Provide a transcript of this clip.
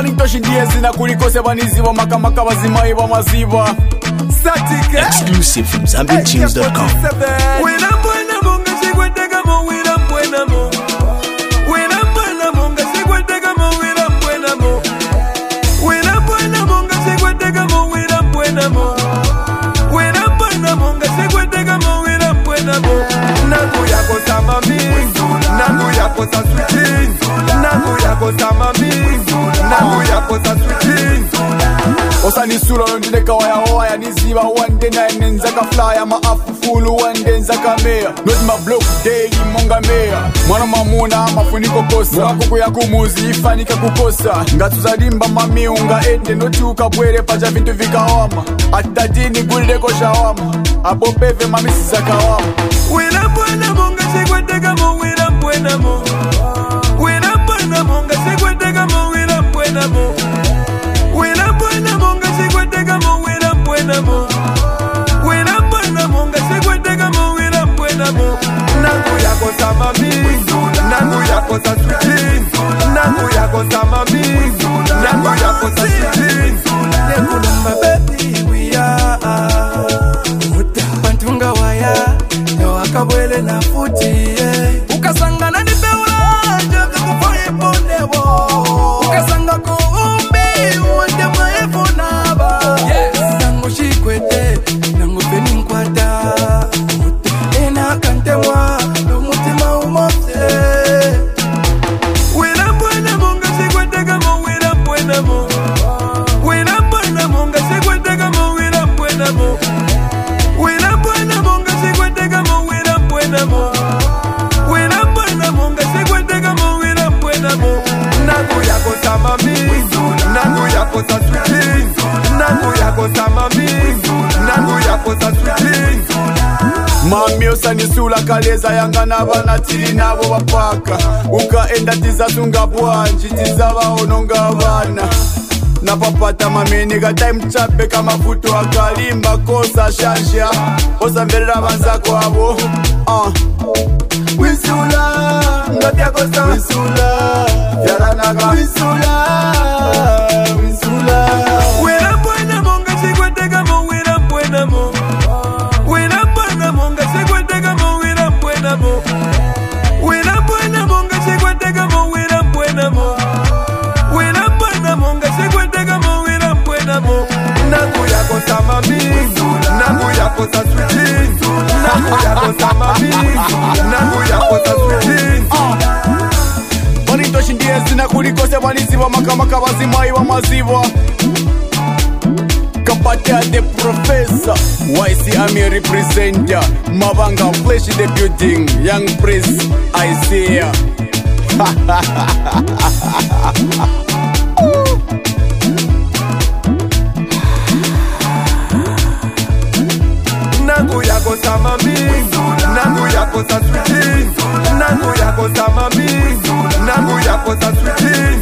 Banitoshi ndiezi na kulikose baniziba makamaka bazimai ba maziba. Static exclusive from ZambianTunes.com. Wena mbwena munga shikweteka mo wena mbwena mo. Wena mbwena munga shikweteka mo wena mbwena mo. Wena mbwena munga shikweteka mo wena mbwena mo. Wena mbwena munga shikweteka mo wena mbwena mo. Nangu yako sama mingu, nangu yako sa sweeting. Nangu yako sama mingu, nangu yako sa sweeting. Osani sula ndineka waya waya niziba one day na nenzaka flyer ma afufulu one day nzaka mea. Not my block daily monga mea. Mwana mamuna mafuniko kosa. Wakuku ya kumuzi ifanika kukosa. Ngatuzalimba mamiunga ende notuka bwere paja vintu vikawama. Atadini gulideko shawama. Apo peve mamisi zakawama. Wena mbwena monga shikweteka mo wena mbwena mo. Wena mbwena monga shikweteka mo wena mbwena mo. Wena mbwena monga shikweteka mo wena mbwena mo. Wena mbwena monga shikweteka mo wena mbwena mo. Nangu yako sama mingu, nangu yako sa sweeting. Nangu yako sama mingu, nangu yako sa sweeting. Nekuluma baby we are Bantunga waya, wakabwele na futi ukasangana ni beula, jabde kufaye ponewo. Ukasanga kuumbi, uwende maefu naba. Nangu shikwete, nangu peni nkwata. Ena kantemwa, lumutima umopse. Wena mbwena munga shikweteka mo wena mbwena mo. Wena mbwena munga shikweteka mo wena mbwena mo. Wena mbwena munga shikweteka mo wena mbwena mo. Wena mbwena munga shikweteka mo wena mbwena mo. Nangu yako sama mingu, nangu yako sa sweeting. Nangu yako sama mingu, nangu yako sa sweeting. Mami osanisula kaleza yanga nabana tili nabo bapaka. Ukaenda tizazunga bwanji tizaba ononga bana. Na papata mami nigga time chape kama futu akalimba kosa shansha. Osa mberera banzako abo. Wisula ngatia kosa wisula. Yaranaga wisula. Wisula. Wena mbwena monga shikweteka mo wena mbwena mo. Wena mbwena monga shikweteka mo wena mbwena mo. Wena mbwena monga shikweteka mo wena mbwena mo. Wena mbwena monga shikweteka mo wena mbwena mo. Nangu yako sama mingu, nangu yako sa sweeting. Nangu yako sama mingu, nangu yako sa sweeting. Banitoshi ndiezi na kulikose baniziba makamaka bazimai wa maziba. Kapatia the professor, YC Ami representer. Mabanga flesh the building, young priest Isaiah. Nangu yako sama mingu, nangu yako sa sweeting. Nangu yako sama mingu, nangu yako sa sweeting.